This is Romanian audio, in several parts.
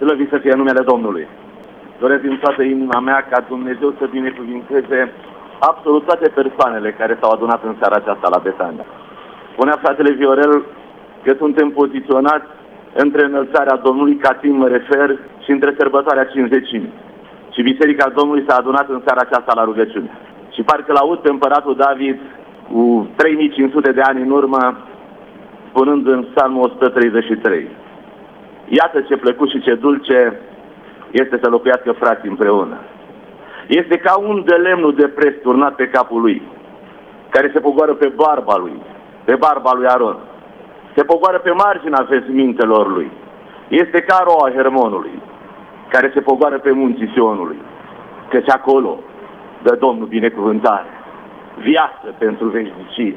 Slăvit să fie numele Domnului. Doresc din toată inima mea ca Dumnezeu să binecuvinteze absolut toate persoanele care s-au adunat în seara aceasta la Betania. Spunea fratele Viorel că suntem poziționați între înălțarea Domnului, ca timp mă refer, și între sărbătoarea Cincizecimii. Și Biserica Domnului s-a adunat în seara aceasta la rugăciune. Și parcă l-aud pe împăratul David cu 3500 de ani în urmă, spunând în Psalmul 133: iată ce plăcut și ce dulce este să locuiască frații împreună. Este ca un de lemnul de pres turnat pe capul lui, care se pogoară pe barba lui, pe barba lui Aron. Se pogoară pe marginea veșmintelor lui. Este ca roa Hermonului, care se pogoară pe munții Sionului, căci acolo dă Domnul binecuvântare, viață pentru veșnicie.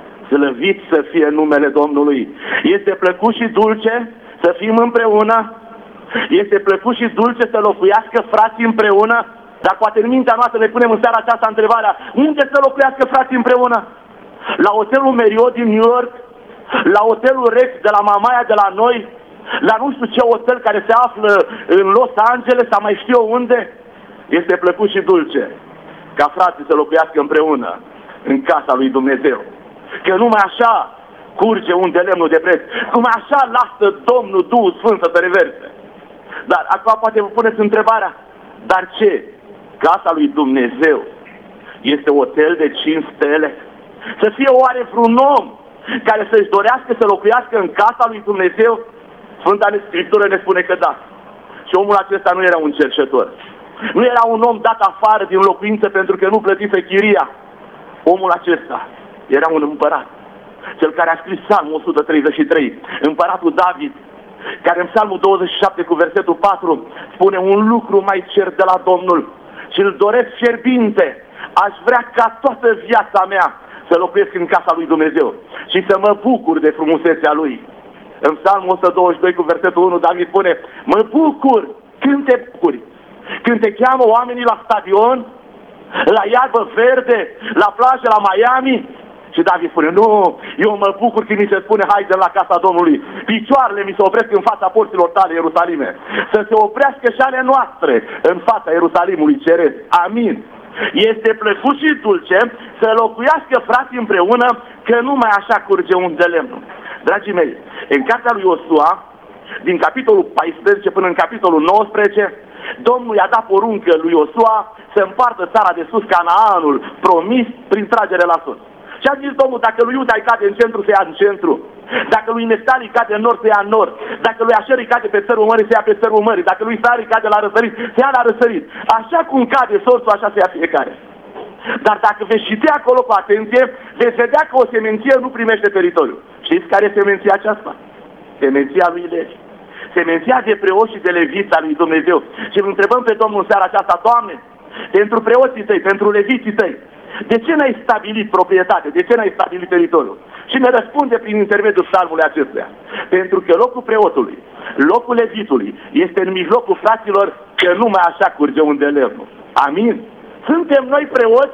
Slăvit să fie numele Domnului. Este plăcut și dulce să fim împreună. Este plăcut și dulce să locuiască frații împreună. Dar poate în mintea noastră ne punem în seara aceasta întrebarea: unde să locuiască frații împreună? La hotelul Marriott din New York? La hotelul Rex de la Mamaia de la noi? La nu știu ce hotel care se află în Los Angeles sau mai știu eu unde? Este plăcut și dulce ca frații să locuiască împreună în casa lui Dumnezeu. Că numai așa curge un de lemnul de preț. Numai așa lasă Domnul Duhul Sfânt să te reverse. Dar acum poate vă puneți întrebarea: dar ce? Casa lui Dumnezeu este hotel de 5 stele? Să fie oare vreun om care să-și dorească să locuiască în casa lui Dumnezeu? Sfânta Scriptură ne spune că da. Și omul acesta nu era un cerșetor. Nu era un om dat afară din locuință pentru că nu plătise chiria. Omul acesta era un împărat. Cel care a scris Psalmul 133, împăratul David, care în Psalmul 27 cu versetul 4 spune: un lucru mai cer de la Domnul și îl doresc fierbinte. Aș vrea ca toată viața mea să locuiesc în casa lui Dumnezeu și să mă bucur de frumusețea lui. În Psalmul 122 cu versetul 1 David spune: mă bucur când te bucuri, când te cheamă oamenii la stadion, la iarbă verde, la plajă, la Miami. Și David spune: nu, eu mă bucur când mi se spune haide la casa Domnului. Picioarele mi se opresc în fața porților tale, Ierusalime. Să se oprească și ale noastre în fața Ierusalimului ceresc. Amin. Este plăcut și dulce să locuiască frații împreună, că numai așa curge un de lemn. Dragii mei, în cartea lui Iosua, din capitolul 14 până în capitolul 19, Domnul i-a dat poruncă lui Iosua să împartă țara de sus, Canaanul, promis prin tragere la sus. Și a zis Domnul: dacă lui Iuda îi cade în centru, să ia în centru. Dacă lui Neftali îi cade în nord, să ia în nord. Dacă lui Așer îi cade pe țărul mării, să ia pe țărul mării. Dacă lui Isar îi cade la răsărit, să ia la răsărit. Așa cum cade sorțul, așa să ia fiecare. Dar dacă veți citi acolo cu atenție, veți vedea că o semenție nu primește teritoriu. Știți care e semenția aceasta? Semenția lui Levi. Semenția de preoți și de leviți a lui Dumnezeu. Și îl întrebăm pe Domnul în seara aceasta: Doamne, pentru preoții tăi, pentru leviții tăi, de ce n-ai stabilit proprietate? De ce n-ai stabilit teritoriul? Și ne răspunde prin intermediul psalmului acestuia: pentru că locul preotului, locul levitului este în mijlocul fraților, că numai așa curge un de lemn. Amin? Suntem noi preoți?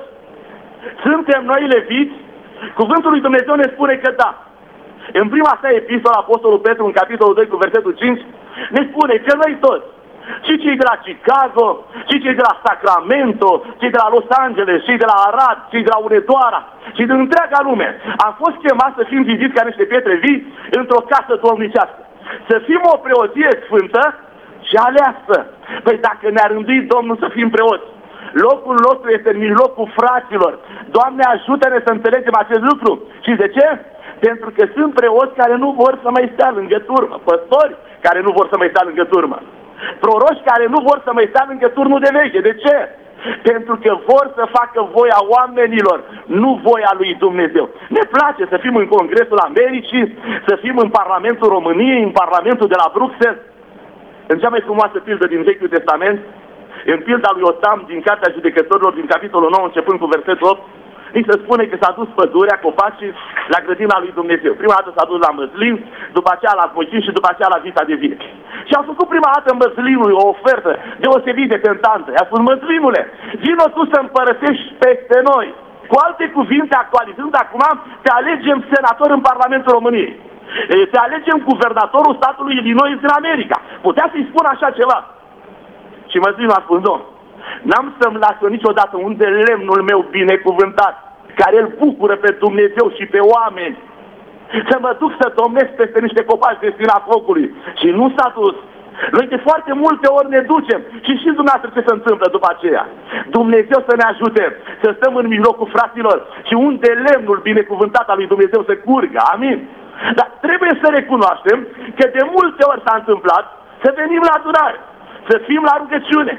Suntem noi leviți? Cuvântul lui Dumnezeu ne spune că da. În prima sa epistolă, Apostolul Petru, în capitolul 2 cu versetul 5, ne spune că noi toți, și cei de la Chicago, și cei de la Sacramento, cei de la Los Angeles, cei de la Arad, cei de la Hunedoara, și din întreaga lume, am fost chemați să fim viziți ca niște pietre vii într-o casă domnicească. Să fim o preoție sfântă și aleasă. Păi dacă ne-a rânduit Domnul să fim preoți, locul nostru este în mijlocul fraților. Doamne, ajută-ne să înțelegem acest lucru. Și de ce? Pentru că sunt preoți care nu vor să mai stea lângă turmă, păstori care nu vor să mai stea lângă turmă, proroși care nu vor să mai stea lângă turnul de veche. De ce? Pentru că vor să facă voia oamenilor, nu voia lui Dumnezeu. Ne place să fim în Congresul Americii, să fim în Parlamentul României, în Parlamentul de la Bruxelles. În cea mai frumoasă pildă din Vechiul Testament, în pilda lui Otam din Cartea Judecătorilor, din capitolul 9, începând cu versetul 8, ni se spune că s-a dus pădurea, copacii, la grădina lui Dumnezeu. Prima dată s-a dus la măslin, după aceea la smochin și după aceea la vita de vie. Și a făcut prima dată măslinului o ofertă deosebit de tentantă. I-a spus: măslinule, vino tu să împărătești peste noi. Cu alte cuvinte, actualizând acum, te alegem senator în Parlamentul României. Să alegem guvernatorul statului Illinois din America. Putea să-i spun așa ceva. Și Măslin a spus, nu, n-am să-mi las niciodată unde lemnul meu binecuvântat, care îl bucură pe Dumnezeu și pe oameni, să mă duc să domnesc peste niște copaci de spina focului. Și nu s-a dus. Noi de foarte multe ori ne ducem și știți dumneavoastră ce se întâmplă după aceea. Dumnezeu să ne ajute să stăm în mijlocul fraților și unde lemnul binecuvântat al lui Dumnezeu să curgă. Amin? Dar trebuie să recunoaștem că de multe ori s-a întâmplat să venim la adunare, să fim la rugăciune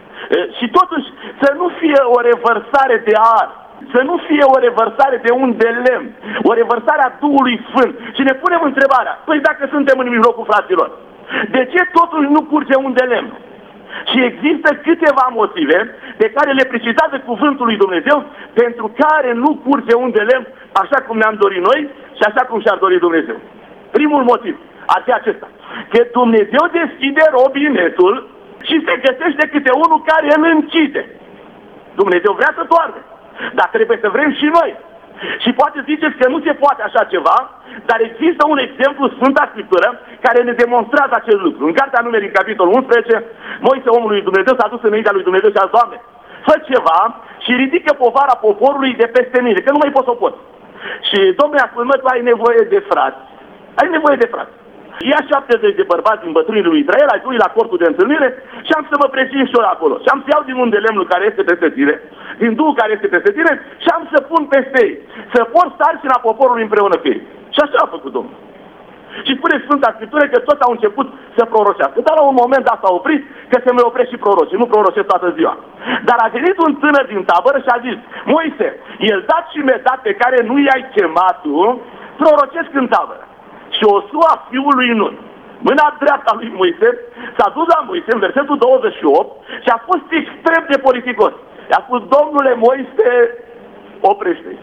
și totuși să nu fie o revărsare de ar, să nu fie o revărsare de un de lemn, o revărsare a Duhului Sfânt. Și ne punem întrebarea, păi dacă suntem în mijlocul fraților, de ce totuși nu curge un de lemn? Și există câteva motive pe care le precizează cuvântul lui Dumnezeu pentru care nu curge un de lemn așa cum ne-am dorit noi și așa cum și-ar dori Dumnezeu. Primul motiv ar fi acesta, că Dumnezeu deschide robinetul și se găsește câte unul care îl închide. Dumnezeu vrea să doarme, dar trebuie să vrem și noi. Și poate ziceți că nu se poate așa ceva, dar există un exemplu, Sfânta Scriptură, care ne demonstrează acest lucru. În Cartea Numeri, în capitolul 11, Moise, omul lui Dumnezeu, s-a dus înaintea lui Dumnezeu și a zis, Doamne, fă ceva și ridică povara poporului de peste mine, că nu mai pot să o pot. Și Domnul a spus, mă, tu ai nevoie de frați. Ai nevoie de frați. Ia 70 de bărbați din bătrânii lui Israel, ai la cortul de întâlnire și am să mă prezint și eu acolo. Și am să iau din unde lemnul care este peste tine, din Duhul care este peste tine și am să pun peste ei, să por sarcina poporului împreună cu ei. Și așa a făcut Domnul. Și spune Sfânta Scriptură că toți au început să prorocească. Dar la un moment dat s-a oprit că se mai opresc și prorocii, nu prorocesc toată ziua. Dar a venit un tânăr din tabără și a zis, Moise, el dat și medat pe care nu i-ai chemat tu, prorocesc în tabără. Și Osua, fiul lui Nun, mâna dreapta lui Moise, s-a dus la Moise în versetul 28 și a fost extrem de politicos. I-a spus, Domnule Moise, oprește-i.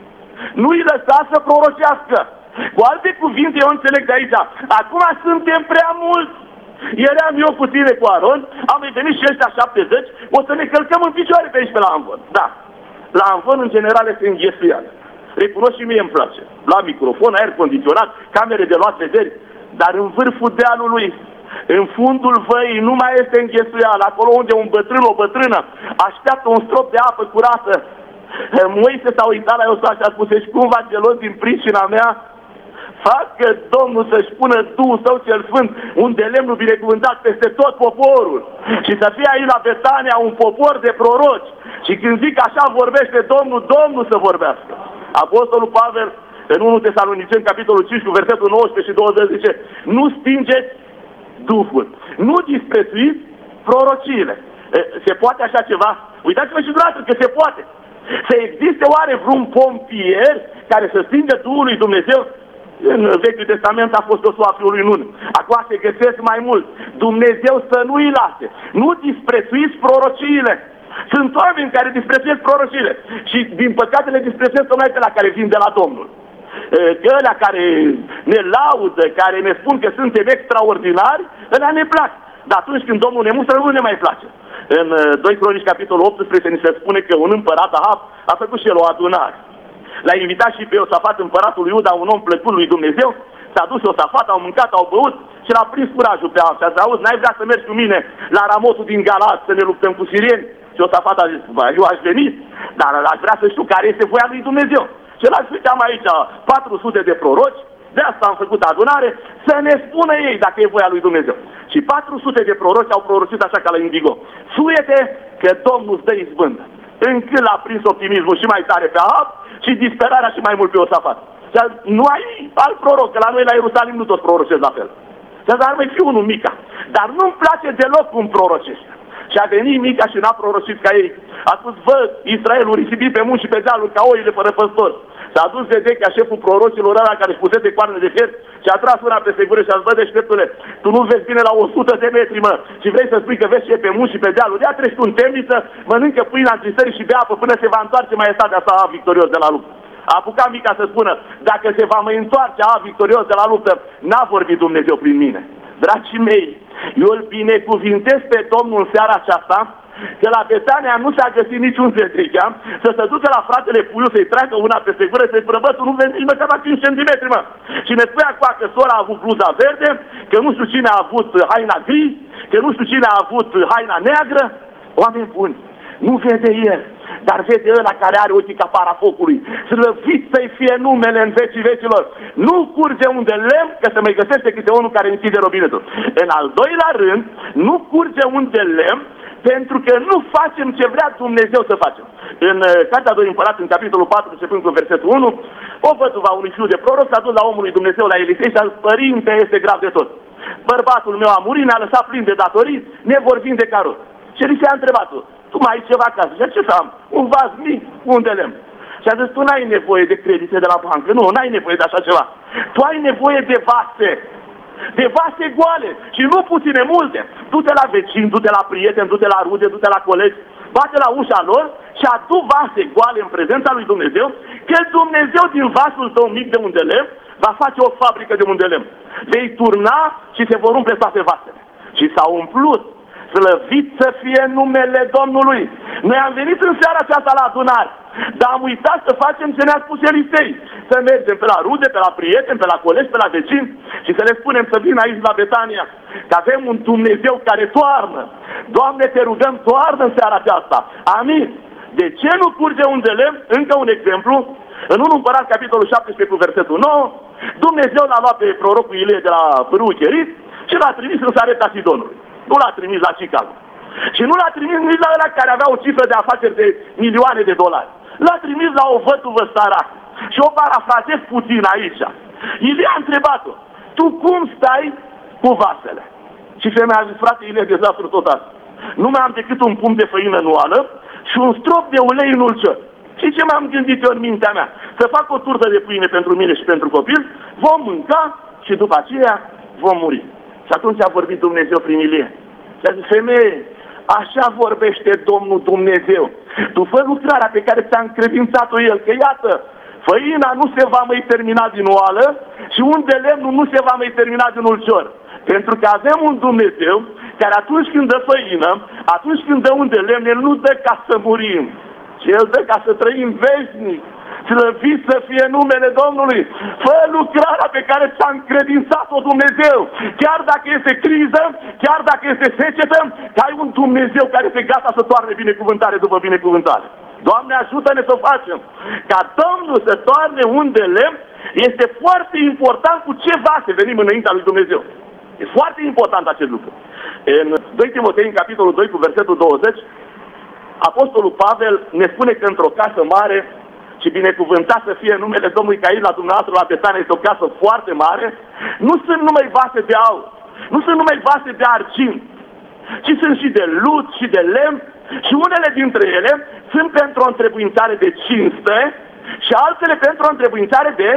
Nu-i lăsa să prorocească. Cu alte cuvinte, eu înțeleg de aici, acum suntem prea mulți. Eram eu cu tine cu Aron, am venit și ăștia 70, o să ne călcăm în picioare pe aici pe la Anvon. Da, la Anvon în general este înghesuială. Recunosc și mie îmi place. La microfon, aer condiționat, camere de luat vederi, dar în vârful dealului, în fundul văii, nu mai este înghesuială. Acolo unde un bătrân, o bătrână, așteaptă un strop de apă curată. Moise s-a uitat la Iosua și a spus, ești cumva gelos din pricina mea? Facă Domnul să-și pună Duhul Său cel Sfânt unde lemnul binecuvântat peste tot poporul și să fie aici la Betania un popor de proroci. Și când zic așa vorbește Domnul, Domnul să vorbească. Apostolul Pavel în 1 Tesaloniceni, capitolul 5, cu versetul 19 și 20 zice, nu stingeți Duhul, nu disprețuiți prorociile. Se poate așa ceva? Uitați-vă și dumneavoastră că se poate. Să existe oare vreun pompier care să stingă Duhul lui Dumnezeu? În Vechiul Testament a fost Iosua fiul lui Nun. Acum se găsesc mai mult. Dumnezeu să nu-i lase. Nu disprețuiți prorociile. Sunt oameni care disprețuiesc prorociile. Și din păcate le disprețuiesc numai pe la care vin de la Domnul. Că ălea care ne laudă, care ne spun că suntem extraordinari, ălea ne plac. Dar atunci când Domnul ne mustră, nu ne mai place. În 2 Cronici, capitolul 18, ni se spune că un împărat Ahab a făcut și el o adunare. L-a invitat și pe Iosafat, împăratul lui Iuda, un om plăcut lui Dumnezeu. S-a dus Iosafat, au mâncat, au băut și l-a prins curajul pe Ahab. Și a zis, auzi, n-ai vrea să mergi cu mine la Ramotul din Galat să ne luptăm cu sirieni? Și Iosafat a zis, eu aș veni, dar aș vrea să știu care este voia lui Dumnezeu. Și l-aș am aici 400 de proroci, de asta am făcut adunare, să ne spună ei dacă e voia lui Dumnezeu. Și 400 de proroci au prorocit așa ca la Indigo. Suiete că Domnul îți dă izbândă. Încât l-a prins optimismul și mai tare pe Ahab și disperarea și mai mult pe Iosafat. Și nu ai alt proroc, că la noi la Ierusalim nu toți prorocesc la fel. Și ar mai fi unul Mica. Dar nu-mi place deloc cum prorocește. Și a venit Mica și n-a prorocit ca ei. A spus, vă, Israelul risipit pe munți și pe dealuri ca oile fără păstor. S-a dus Zedechia, șeful prorocilor ăla care își pusese coarne de fier și a tras una peste gură și a zis, bă, deșteptule, tu nu vezi bine la 100 de metri, mă, și vrei să spui că vezi ce e pe munți și pe dealuri. Ia treci tu în temniță, mănâncă pâinea întristării și bea apă până se va întoarce maestatea sa victorios de la luptă. A apucat Mica să spună, dacă se va mai întoarce victorios de la luptă, n-a vorbit Dumnezeu prin mine. Dragii mei, eu îl binecuvintez pe Domnul în seara aceasta că la Betania nu s-a găsit niciun Zedekia să se ducă la fratele Puiu să-i treacă una peste gură, să-i spună, bă, tu nu vezi nici măcar la 5 cm, mă. Și ne spune acum că sora a avut bluza verde, că nu știu cine a avut haina gri, că nu știu cine a avut haina neagră. Oameni buni, nu vede el, dar vede ăla care are ochii ca parafocului. Slăvit să-i fie numele în vecii vecilor. Nu curge unde lemn, că se mai găsește câte unul care închide robinetul. În al doilea rând, nu curge unde lemn, pentru că nu facem ce vrea Dumnezeu să facem. În Cartea 2 Împărați, în capitolul 4, începând cu versetul 1, o văduva unui fiu de proroc s-a dus la omul lui Dumnezeu, la Elisei, și a zis, părinte, este grav de tot. Bărbatul meu a murit, ne-a lăsat plin de datorii, ne vor vindeca rog. Și Elisei a întrebat-o, tu mai ai ceva acasă? Și ce să am? Un vas mic, un de lemn. Și a zis, tu n-ai nevoie de credite de la bancă, nu, n-ai nevoie de așa ceva. Tu ai nevoie de vase. De vase goale și nu puține, multe. Du-te la vecini, du-te la prieteni, du-te la rude, du-te la colegi, bate la ușa lor și adu vase goale în prezența lui Dumnezeu, că Dumnezeu din vasul tău mic de unde lemn va face o fabrică de unde lemn. Vei turna și se vor umple toate vasele. Și s-au umplut. Slăvit să fie numele Domnului. Noi am venit în seara aceasta la adunare, dar am uitat să facem ce ne-a spus Elisei. Să mergem pe la rude, pe la prieteni, pe la colegi, pe la vecini și să le spunem să vină aici la Betania, că avem un Dumnezeu care toarnă. Doamne, te rugăm, toarnă în seara aceasta. Amin. De ce nu curge un de lemn? Încă un exemplu. În 1 Împărați, capitolul 17, cu versetul 9, Dumnezeu l-a luat pe prorocul Ilie de la Pârâul Cherit și l-a trimis în Sarepta Sidonului. Nu l-a trimis la Chicago. Și nu l-a trimis nici la ăla care avea o cifră de afaceri de milioane de dolari. L-a trimis la o văduvă săracă. Și o parafrazez puțin aici. Ilie a întrebat-o, tu cum stai cu vasele? Și femeia a zis, frate, Ilie, dezastru tot asta. Nu mai am decât un pumn de făină nuală și un strop de ulei în ulcior. Și ce m-am gândit eu în mintea mea? Să fac o turtă de pâine pentru mine și pentru copil, vom mânca și după aceea vom muri. Și atunci a vorbit Dumnezeu prin Ilie. Și a zis, femeie, așa vorbește Domnul Dumnezeu. Tu fă lucrarea pe care ți-a încredințat-o El, că iată, făina nu se va mai termina din oală și unde lemnul nu se va mai termina din ulcior. Pentru că avem un Dumnezeu care atunci când dă făină, atunci când dă unde lemn, El nu dă ca să murim, ci El dă ca să trăim veșnic. Slăvit să fie numele Domnului. Fă lucrarea pe care ți-a încredințat-o Dumnezeu. Chiar dacă este criză, chiar dacă este secetă, că ai un Dumnezeu care este gata să toarne binecuvântare după binecuvântare. Doamne, ajută-ne să facem. Ca Domnul să toarne un de lemn, este foarte important cu ce vase venim înaintea lui Dumnezeu. E foarte important acest lucru. În 2 Timotei, în capitolul 2, cu versetul 20, Apostolul Pavel ne spune că într-o casă mare și binecuvântat să fie numele Domnului, că aici la dumneavoastră la Betania este o casă foarte mare, nu sunt numai vase de aur, nu sunt numai vase de argint, ci sunt și de lut și de lemn și unele dintre ele sunt pentru o întrebuințare de cinste și altele pentru o întrebuințare de...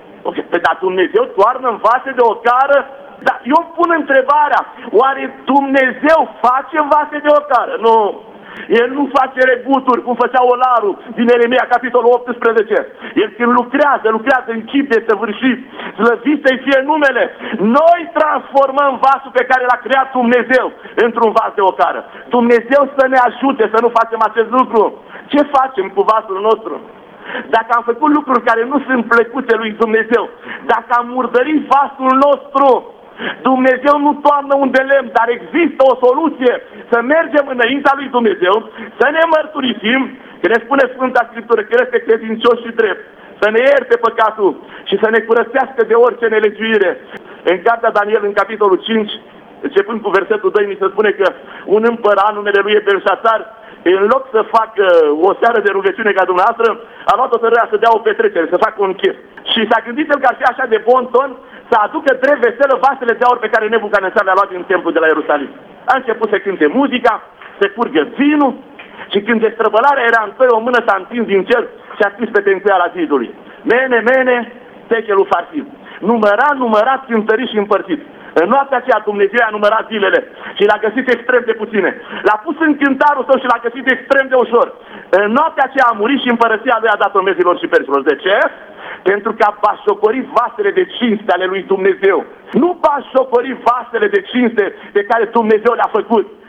Dar Dumnezeu toarnă în vase de ocară? Dar eu îmi pun întrebarea, oare Dumnezeu face vase de ocară? Nu. El nu face rebuturi, cum făcea Olaru din Ieremia, capitolul 18. El când lucrează în chip de săvârșit, slăvit să-i fie numele. Noi transformăm vasul pe care l-a creat Dumnezeu într-un vas de ocară. Dumnezeu să ne ajute să nu facem acest lucru. Ce facem cu vasul nostru? Dacă am făcut lucruri care nu sunt plăcute lui Dumnezeu, dacă am murdărit vasul nostru, Dumnezeu nu toarnă un de lemn, dar există o soluție. Să mergem înaintea lui Dumnezeu, să ne mărturisim, că ne spune Sfânta Scriptură că este credincios și drept, să ne ierte păcatul și să ne curățească de orice nelegiuire. În cartea Daniel, în capitolul 5, începând cu versetul 2, mi se spune că un împărat, numele lui e Belșațar, în loc să facă o seară de rugăciune ca dumneavoastră, a luat o tărârea să dea o petrecere, să facă un chef. Și s-a gândit el că ar fi așa de bon ton să aducă drept veselă vasele de aur pe care Nebucanețar le-a luat din templul de la Ierusalim. A început să cânte muzica, să curgă vinul și când destrăbălarea era în tăi, o mână s-a întins din cer și a scris pe tencuiala zidului: Mene, mene, techelul farsim. Numărat, cântărit și împărțit. În noaptea aceea Dumnezeu a numărat zilele și l-a găsit extrem de puține. L-a pus în cântarul său și l-a găsit extrem de ușor. În noaptea aceea a murit și împărăția lui a dat-o mezilor și persilor. De ce? Pentru că a bașocorit vasele de cinste ale lui Dumnezeu. Nu bașocorit vasele de cinste pe care Dumnezeu le-a făcut.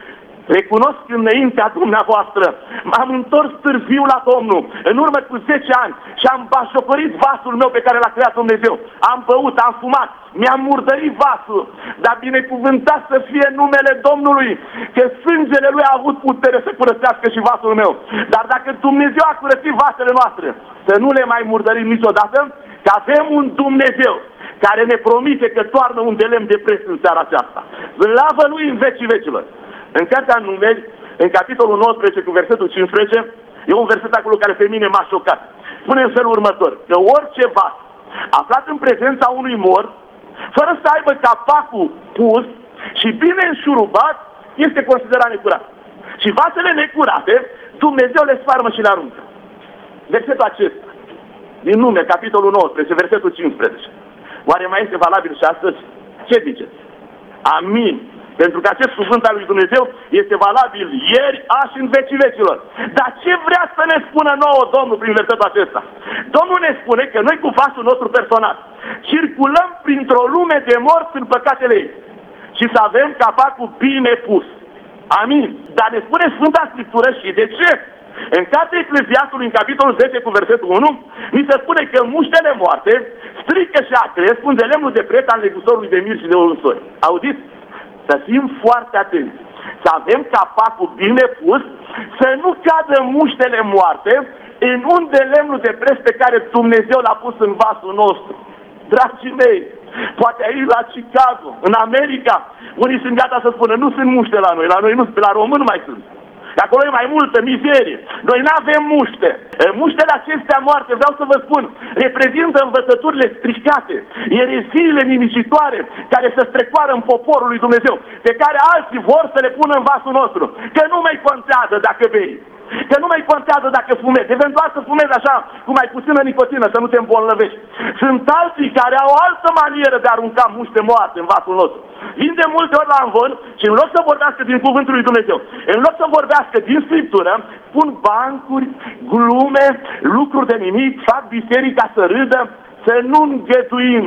Recunosc înaintea dumneavoastră, m-am întors târziu la Domnul, în urmă cu 10 ani, și am bașocorit vasul meu pe care l-a creat Dumnezeu. Am băut, am fumat, mi-am murdărit vasul, dar binecuvântat să fie numele Domnului, că sângele Lui a avut putere să curățească și vasul meu. Dar dacă Dumnezeu a curățit vasele noastre, să nu le mai murdărim niciodată, că avem un Dumnezeu care ne promite că toarnă un de lemn de preț în seara aceasta. Slavă Lui în vecii vecilor. În Cartea Numeri, în capitolul 19 cu versetul 15, e un verset acolo care pe mine m-a șocat. Spune în felul următor, că orice vas aflat în prezența unui mort, fără să aibă capacul pus și bine înșurubat, este considerat necurat. Și vasele necurate, Dumnezeu le sfarmă și le aruncă. Versetul acesta, din Numeri, capitolul 19, versetul 15. Oare mai este valabil și astăzi? Ce ziceți? Amin. Pentru că acest cuvânt al lui Dumnezeu este valabil ieri, azi și în vecii vecilor. Dar ce vrea să ne spună nouă Domnul prin versetul acesta? Domnul ne spune că noi cu vasul nostru personal circulăm printr-o lume de morți în păcatele ei și să avem capacul bine pus. Amin. Dar ne spune Sfânta Scriptură și de ce? În cartea Ecleziastului, în capitolul 10 cu versetul 1, mi se spune că muștele moarte strică și acre, spun de lemnul de preț al negustorului de mir și de unsori. Auziți? Să fim foarte atenți, să avem capacul bine pus, să nu cadă muștele moarte în un de lemnul de preț pe care Dumnezeu l-a pus în vasul nostru. Dragii mei, poate aici la Chicago, în America, unii sunt gata să spună, nu sunt muște la noi nu, pe la români mai sunt. Acolo e mai multă mizerie. Noi nu avem muște. Muștele acestea moarte, vreau să vă spun, reprezintă învățăturile stricate, ereziile nimicitoare care se strecoară în poporul lui Dumnezeu, pe care alții vor să le pună în vasul nostru. Că nu mai contează dacă bei, că nu mai contează dacă fumezi, eventual să fumezi așa, cu mai puțină nicotină, să nu te îmbolnăvești. Sunt alții care au o altă manieră de a arunca muște moarte în vasul nostru. Vin de multe ori la învon și în loc să vorbească din cuvântul lui Dumnezeu, în loc să vorbească din Scriptură, pun bancuri, glume, lucruri de nimic, fac biserica să râdă, să nu îngăduim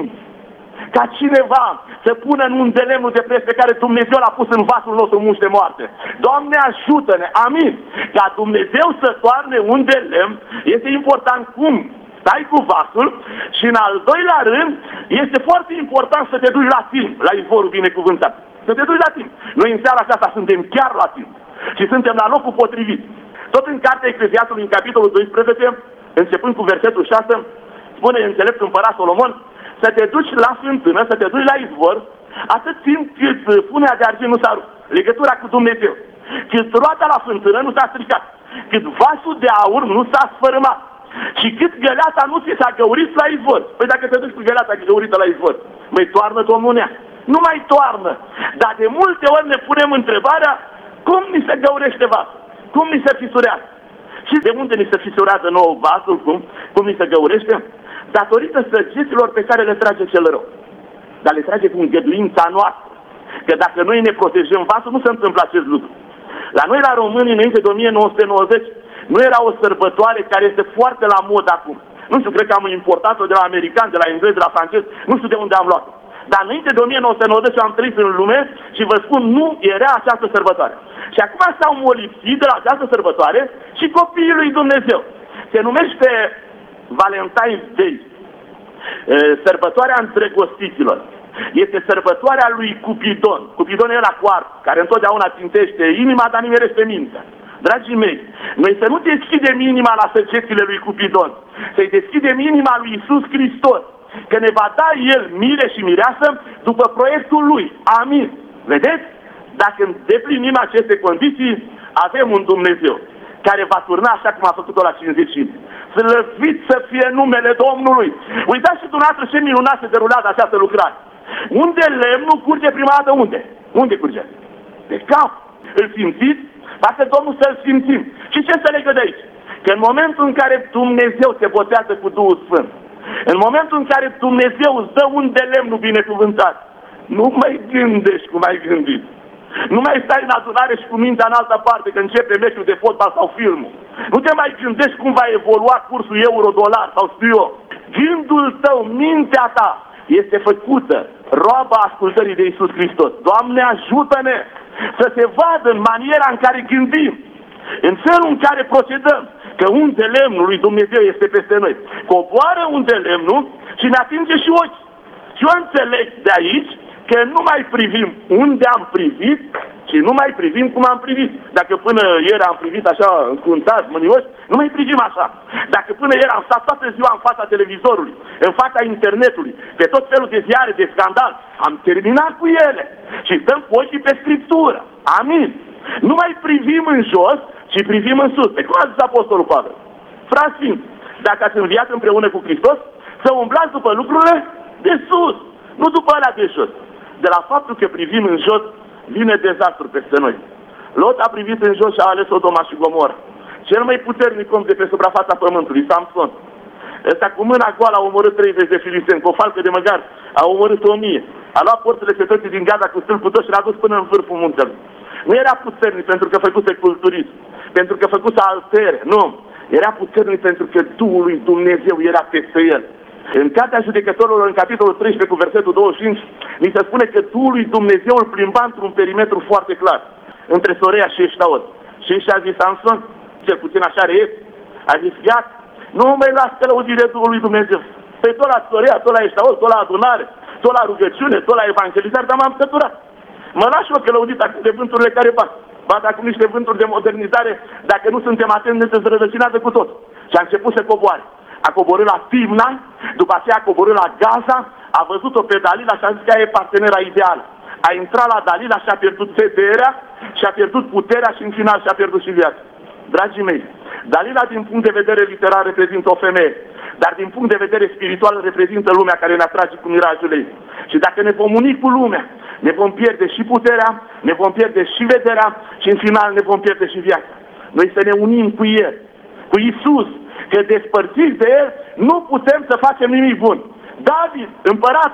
ca cineva să pună în un de lemnul de preț pe care Dumnezeu l-a pus în vasul nostru muște moarte. Doamne, ajută-ne, amin! Ca Dumnezeu să toarne un de lemn, este important cum stai cu vasul și în al doilea rând, este foarte important să te duci la timp, la izvorul binecuvântat. Să te duci la timp. Noi în seara aceasta suntem chiar la timp și suntem la locul potrivit. Tot în cartea Ecleziastului, în capitolul 12, începând cu versetul 6, spune înțeleptul împărat Solomon, să te duci la fântână, să te duci la izvor, atât timp cât funea de argint nu s-a rupt, legătura cu Dumnezeu, cât roata la fântână nu s-a stricat, cât vasul de aur nu s-a sfărâmat și cât găleata nu ți s-a găurit la izvor. Păi dacă te duci cu găleata găurită la izvor, mai toarnă Domnul nea? Nu mai toarnă. Dar de multe ori ne punem întrebarea, cum ni se găurește vasul? Cum ni se fisurează? Și de unde ni se fisurează nouă vasul? Cum ni se găurește? Datorită săgeților pe care le trage cel rău. Dar le trage cu îngăduința noastră. Că dacă noi ne protejăm vasul, nu se întâmplă acest lucru. La noi, la români, înainte de 1990, nu era o sărbătoare care este foarte la mod acum. Nu știu, cred că am importat-o de la americani, de la englezi, de la francezi, nu știu de unde am luat-o. Dar înainte de 1990 am trăit în lume și vă spun, nu era această sărbătoare. Și acum s-au molipsit de la această sărbătoare și copiii lui Dumnezeu. Se numește Valentine's Day, sărbătoarea îndrăgostiților. Este sărbătoarea lui Cupidon. Cupidon e la coartă, care întotdeauna țintește inima, dar nimerește mintea. Dragii mei, noi să nu deschidem inima la săgețile lui Cupidon, să-i deschidem inima lui Iisus Hristos, că ne va da El mire și mireasă după proiectul Lui. Amin. Vedeți? Dacă îndeplinim aceste condiții, avem un Dumnezeu care va turna așa cum a făcut-o la 50. Slăvit să fie numele Domnului. Uitați și dumneavoastră ce minunat se derulează această lucrare. Unde lemnul curge prima dată? Unde? Unde curge? Pe cap. Îl simțiți? Dacă Domnul să-L simțim. Și ce se legă de aici? Că în momentul în care Dumnezeu te botează cu Duhul Sfânt, în momentul în care Dumnezeu îți dă un de lemnul binecuvântat, nu mai gândești cum ai gândit. Nu mai stai în adunare și cu mintea în altă parte că începe meciul de fotbal sau filmul. Nu te mai gândești cum va evolua cursul euro-dolar sau știu eu. Gândul tău, mintea ta este făcută roaba ascultării de Iisus Hristos. Doamne, ajută-ne să se vadă în maniera în care gândim, în felul în care procedăm, că unde lemnul lui Dumnezeu este peste noi. Coboară unde lemnul și ne atinge și ochi. Și eu înțeleg de aici că nu mai privim unde am privit, ci nu mai privim cum am privit. Dacă până ieri am privit așa încuntați, mânioși, nu mai privim așa. Dacă până ieri am stat toată ziua în fața televizorului, în fața internetului, pe tot felul de ziare, de scandal, am terminat cu ele și stăm cu ochii pe Scriptură. Amin. Nu mai privim în jos, ci privim în sus. Pe cum a zis Apostolul Pavel? Frați sfinți, dacă ați înviat împreună cu Hristos, să umblați după lucrurile de sus, nu după alea de jos. De la faptul că privim în jos, vine dezastru peste noi. Lot a privit în jos și a ales Sodoma și Gomora. Cel mai puternic om de pe suprafața pământului, Samson. Ăsta cu mâna goală a omorât 30 de filisteni, cu o falcă de măgar a omorât 1000. A luat porțile cetății din Gada cu stâlpul tot și l-a dus până în vârful muntelui. Nu era puternic pentru că făcuse culturism, pentru că făcuse altere, nu. Era puternic pentru că Duhul lui Dumnezeu era peste el. În Cartea Judecătorilor, în capitolul 13, cu versetul 25, ni se spune că Duhul lui Dumnezeu îl plimba într-un perimetru foarte clar, între Sorea și Eștaol. Și a zis Samson, cel puțin așa reiesc, a zis, iată, nu mai las călăuzirea Duhului Dumnezeu. Păi tot la Sorea, tot la Eștaol, tot la adunare, tot la rugăciune, tot la evangelizare, dar m-am săturat. Mă lași eu călăuzit acum de vânturile care bat. Bat acum niște vânturi de modernizare, dacă nu suntem atenți, ne dezrădăcinează cu tot. Și a început să coboare. A coborât la Timna, după aceea a coborât la Gaza, a văzut-o pe Dalila și a zis că ea e partenera ideală. A intrat la Dalila și a pierdut vederea, și a pierdut puterea și în final și-a pierdut și viața. Dragii mei, Dalila din punct de vedere literar reprezintă o femeie, dar din punct de vedere spiritual reprezintă lumea care ne atrage cu mirajul ei. Și dacă ne vom uni cu lumea, ne vom pierde și puterea, ne vom pierde și vederea și în final ne vom pierde și viața. Noi să ne unim cu El, cu Iisus, că despărțiți de El nu putem să facem nimic bun. David, împărat,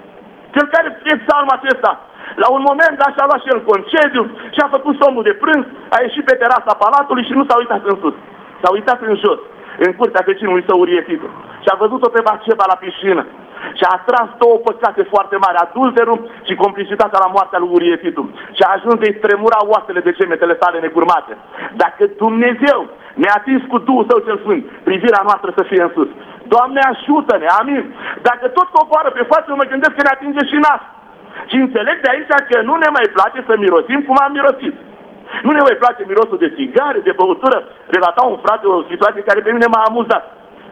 cel care scrie psalmul acesta, la un moment dat și-a luat și el concediu și a făcut somnul de prânz, a ieșit pe terasa palatului și nu s-a uitat în sus. S-a uitat în jos, în curtea vecinului său Urietitul. Și a văzut-o pe Batseba la piscină. Și a atras două păcate foarte mari, adulterul și complicitatea la moartea lui Urietitul. Și a ajuns de-i tremura oasele de gemetele sale necurmate. Dacă Dumnezeu ne-a atins cu Duhul Său cel Sfânt, privirea noastră să fie în sus. Doamne, ajută-ne, amin. Dacă tot coboară pe față, mă gândesc că ne atinge și nas. Și înțeleg de aici că nu ne mai place să mirosim cum am mirosit. Nu ne mai place mirosul de țigare, de băutură. Relata un frate o situație care pe mine m-a amuzat.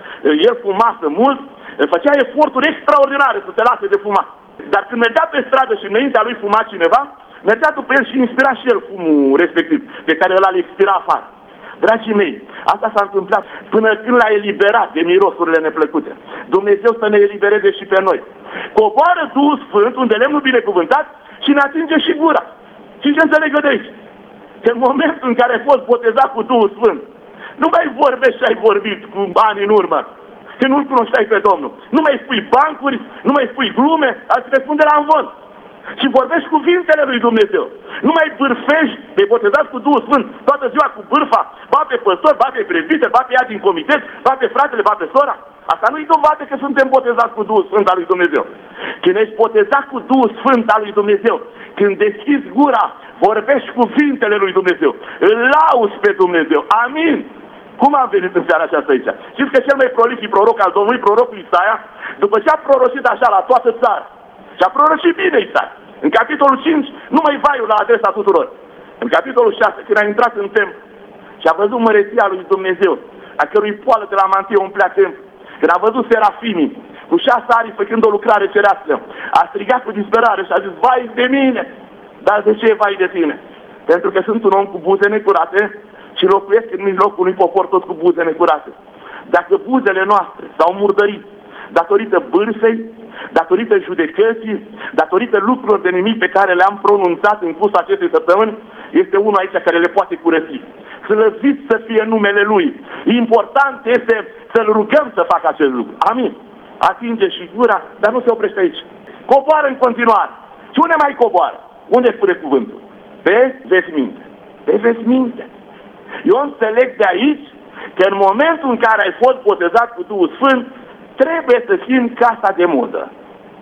El fumase mult, făcea eforturi extraordinare să se lase de fumat. Dar când mergea pe stradă și înaintea lui fuma cineva, mergea după el și inspira și el fumul respectiv, pe care ăla le expira afară. Dragii mei, asta s-a întâmplat până când l-a eliberat de mirosurile neplăcute. Dumnezeu să ne elibereze și pe noi. Coboară Duhul Sfânt, unde lemnul binecuvântat, și ne atinge și gura. Și ce înțeleg eu de aici? Că în momentul în care ai fost botezat cu Duhul Sfânt, nu mai vorbești și ai vorbit cu ani în urmă, că nu-L cunoșteai pe Domnul. Nu mai spui bancuri, nu mai spui glume, ați răspunde la învon. Și vorbești cuvintele lui Dumnezeu. Nu mai bârfești, te botezat cu Duhul Sfânt toată ziua cu bârfa, ba pe păstor, ba pe prezbiter, ba pe ea din comitet, ba pe fratele, ba pe sora. Asta nu-i dovadă că suntem botezați cu Duhul Sfânt al lui Dumnezeu. Când ești botezat cu Duhul Sfânt al lui Dumnezeu, când deschizi gura, vorbești cuvintele lui Dumnezeu, îl lauzi pe Dumnezeu. Amin. Cum am venit în seara aceasta aici? Știți că cel mai prolific proroc al Domnului, prorocul Isaia, după ce a prorocit așa la toată țara, și a prorocit bine Isaia, în capitolul 5, numai vaiul la adresa tuturor. În capitolul 6, când a intrat în templu și a văzut măreția lui Dumnezeu, a cărui poală de la mantie umplea templu, când a văzut serafimii cu 6 aripi făcând o lucrare cerească, a strigat cu disperare și a zis, vai de mine! Dar de ce vai de tine? Pentru că sunt un om cu buze necurate și locuiesc în mijlocul unui popor tot cu buze necurate. Dacă buzele noastre s-au murdărit datorită bârfei, datorită judecății, datorită lucrurilor de nimic pe care le-am pronunțat în cursul acestei săptămâni, este unul aici care le poate curăți. Slăvit să fie numele Lui. Important este să-L rugăm să facă acest lucru. Amin. Atinge și gura, dar nu se oprește aici. Coboară în continuare. Și unde mai coboară? Unde spune cuvântul? Pe veșminte. Pe veșminte. Eu înțeleg de aici că în momentul în care ai fost botezat cu Duhul Sfânt, trebuie să fim casa de modă.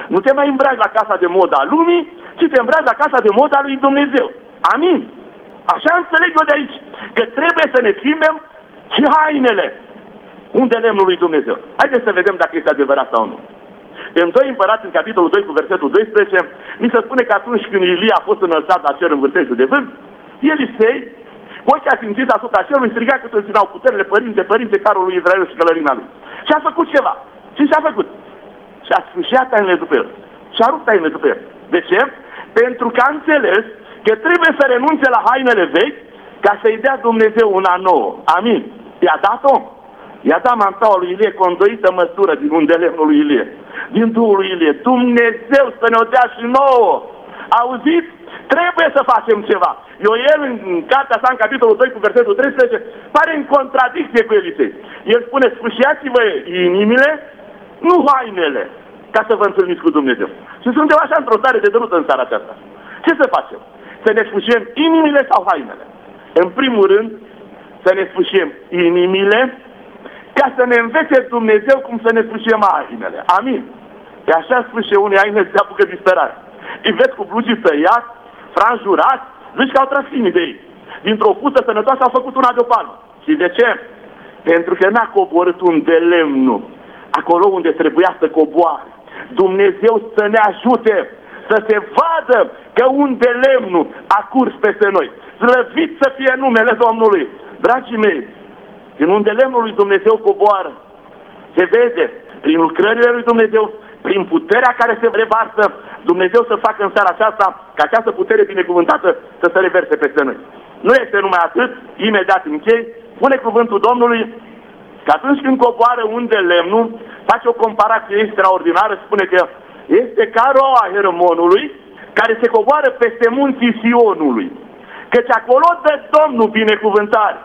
Nu te mai îmbraci la casa de modă a lumii, ci te îmbraci la casa de modă a lui Dumnezeu. Amin. Așa înțeleg eu de aici, că trebuie să ne schimbem și hainele. Unde lemnul lui Dumnezeu? Haideți să vedem dacă este adevărat sau nu. În 2 Împărați, în capitolul 2, cu versetul 12, mi se spune că atunci când Ilie a fost înălțat la cer în vârtejul de vânt, Elisei, cu ochii asimțiți asupra cerului, striga cât îl țineau puterile, părinte, carul lui Israel și călărina lui. Și a făcut ceva. Și ce-a făcut? Și-a sfâșiat tainele după el. Și-a rupt tainele după el. De ce? Pentru că a înțeles că trebuie să renunțe la hainele vechi ca să-i dea Dumnezeu una nouă. Amin. I-a dat-o? I-a dat mantaua lui Ilie cu o îndoită măsură din unde lemnul lui Ilie. Din Duhul lui Ilie. Dumnezeu să ne-o dea și nouă. Auziți? Trebuie să facem ceva. Ioel, în cartea sa, în capitolul 2, cu versetul 13, pare în contradicție cu Elisei. El spune, sfâșiați-vă inimile, nu hainele, ca să vă întâlniți cu Dumnezeu. Și suntem așa într-o stare de dărută în seara aceasta. Ce să facem? Să ne sfâșiem inimile sau hainele? În primul rând, să ne sfâșiem inimile, ca să ne învețe Dumnezeu cum să ne sfâșiem hainele. Amin. E așa sfâșie unii haine, se apucă disperare. Îi vezi cu blugii tăiați, franjurați, zici că au tras finii de ei. Dintr-o pută sănătoasă au făcut una de o palmă. Și de ce? Pentru că n-a coborât un de lemnul acolo unde trebuia să coboare. Dumnezeu să ne ajute să se vadă că un de lemnul a curs peste noi. Slăvit să fie numele Domnului. Dragii mei, din unde lemnul lui Dumnezeu coboară, se vede prin lucrările lui Dumnezeu, prin puterea care se revarsă, Dumnezeu să facă în seara aceasta ca această putere binecuvântată să se reverse peste noi. Nu este numai atât, imediat închei, spune cuvântul Domnului că atunci când coboară un de lemnul, face o comparație extraordinară, spune că este ca roa Hermonului care se coboară peste munții Sionului. Căci acolo dă Domnul binecuvântare,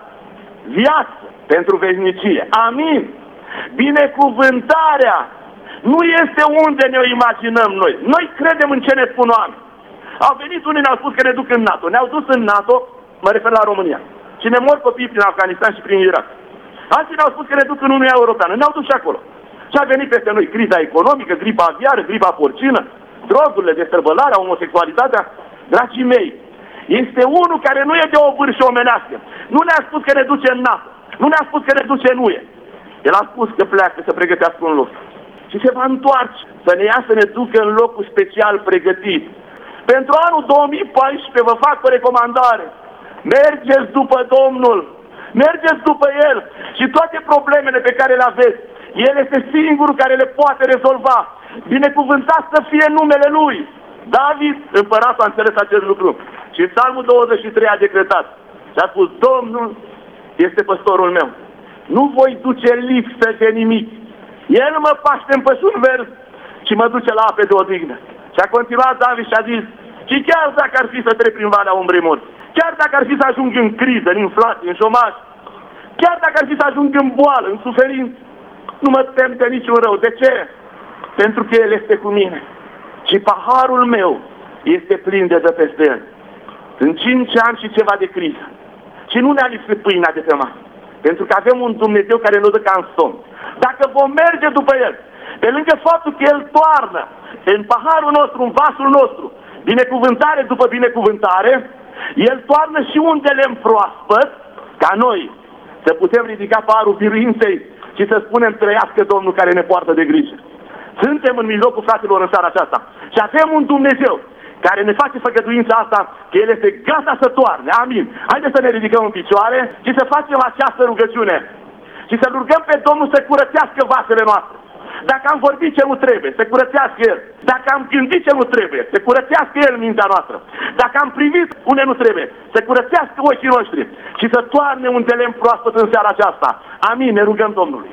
viață pentru veșnicie. Amin! Binecuvântarea nu este unde ne-o imaginăm noi. Noi credem în ce ne spun oameni. Au venit unii, ne-au spus că ne duc în NATO. Ne-au dus în NATO, mă refer la România. Și ne mor copiii prin Afganistan și prin Irak. Alții ne-au spus că ne duc în Uniunea Europeană. Ne-au dus și acolo. Și a venit peste noi criza economică, gripa aviară, gripa porcină, drogurile, destrăbălarea, homosexualitatea. Dragii mei, este unul care nu e de o vârșă omenească. Nu ne-a spus că ne duce în NATO. Nu ne-a spus că ne duce în UE. El a spus că pleacă să pregătească un loc. Și se va întoarce să ne ia să ne ducă în locul special pregătit. Pentru anul 2014 vă fac o recomandare. Mergeți după Domnul. Mergeți după El. Și toate problemele pe care le aveți, El este singurul care le poate rezolva. Binecuvântat să fie numele Lui. David, împăratul, a înțeles acest lucru. Și în Psalmul 23 a decretat. Și a spus, Domnul este păstorul meu. Nu voi duce lipsă de nimic. El mă paște în pășuni verzi și mă duce la ape de odihnă. Și a continuat David și a zis, și chiar dacă ar fi să trec prin valea umbrei morții, chiar dacă ar fi să ajung în criză, în inflație, în șomaj, chiar dacă ar fi să ajung în boală, în suferință, nu mă tem de niciun rău. De ce? Pentru că El este cu mine. Și paharul meu este plin de peste El. În 5 ani și ceva de criză. Și nu ne-a lipsit pâinea de pe masă. Pentru că avem un Dumnezeu care nu dă ca în somn. Dacă vom merge după El, pe lângă faptul că El toarnă în paharul nostru, în vasul nostru, binecuvântare după binecuvântare, El toarnă și un de lemn proaspăt, ca noi să putem ridica paharul biruinței și să spunem, trăiască Domnul care ne poartă de grijă. Suntem în mijlocul fraților în seara aceasta și avem un Dumnezeu care ne face făgăduința asta, că El este gata să toarne. Amin. Haideți să ne ridicăm în picioare și să facem această rugăciune. Și să rugăm pe Domnul să curățească vasele noastre. Dacă am vorbit ce nu trebuie, să curățească El. Dacă am gândit ce nu trebuie, să curățească El mintea noastră. Dacă am privit unde nu trebuie, să curățească ochii noștri. Și să toarne un de lemn proaspăt în seara aceasta. Amin. Ne rugăm Domnului.